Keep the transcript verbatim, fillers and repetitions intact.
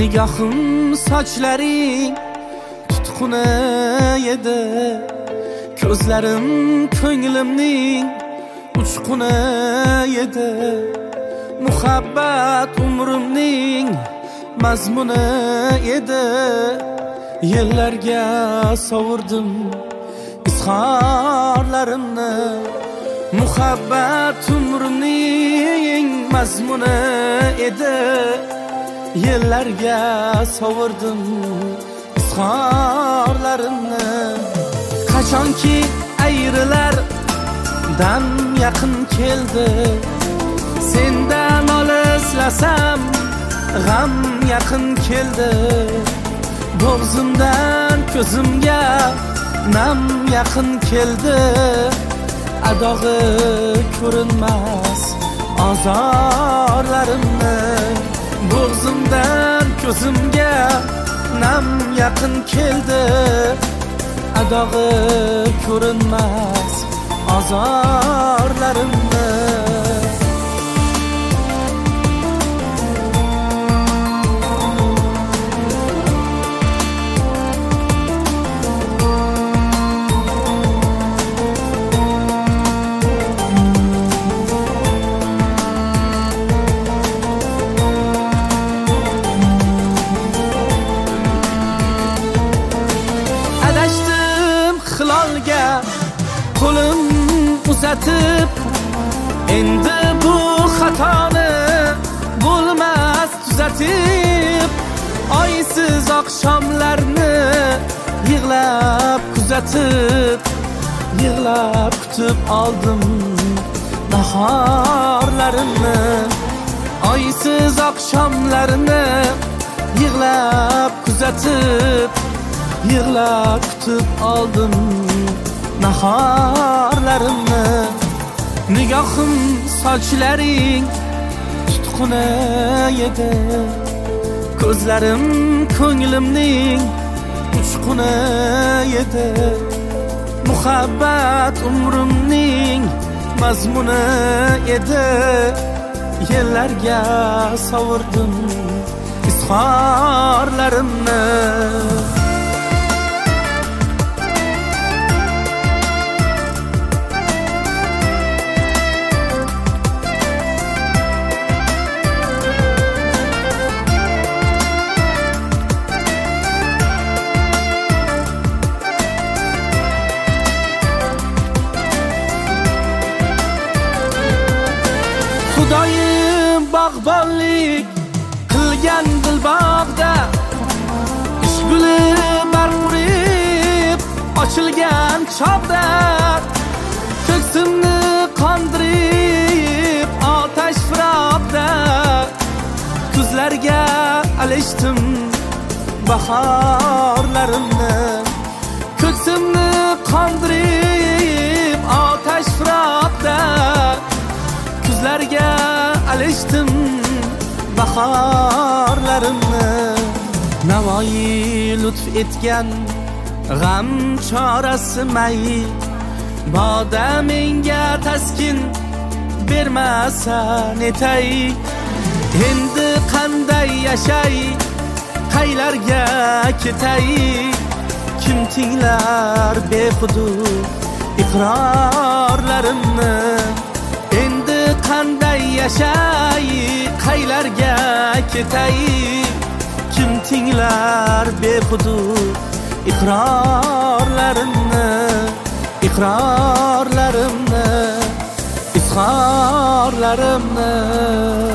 Nigohim sochlaring tutquni edi, ko'zlarim ko'nglimning uchquni edi. Muhabbat umrimning mazmuni edi. Yillarga sovurdim izhorlarimni. Muhabbat umrimning mazmuni edi. Yillarga sovurdim izhorlarimni. Qachonki ayrilar dam yaqin keldi, sendan olislasam g'am yaqin keldi. Bo'g'zimdan ko'zimga nam yaqin keldi. Adog'i ko'rinmas azorlarimni. Bo'g'zimdan ko'zimga nam yaqin keldi. Adog'i ko'rinmas azorlarimni. Hilolga qo'lim uzatib, endi bu xatoni bo'lmas tuzatib. Oysiz oqshomlarni yig'lab kuzatib, yig'lab kutib oldim bahorlarimni. Oysiz oqshomlarni yig'lab kuzatib, yig'lab kutib oldim nahorlarimni. Nigohim sochlaring tutquni edi, ko'zlarim ko'nglimning uchquni edi. Muhabbat umrimning mazmuni edi. Yillarga sovurdim izhorlarimni. Xudoyim bog'bonlik qilgan dilbog'da, ish guli barqurib ochilgan chog'da. Ko'ksimni qondirib otash firoqda, kuzlarga alishdim bahorlarimni. Ko'ksimni qondirib otash firoqda, kuzlarga alishdim bahorlarimni. Navoiy lutf etgan g'am chorasi may, boda menga taskin bermasa netay. Endi qanday yashay, qaylarga ketay. Kim tinglar behudud iqrorlarimni. Endi qanday yashay, qaylarga ketay. Kim tinglar behudud iqrorlarimni, iqrorlarimni, izhorlarimni.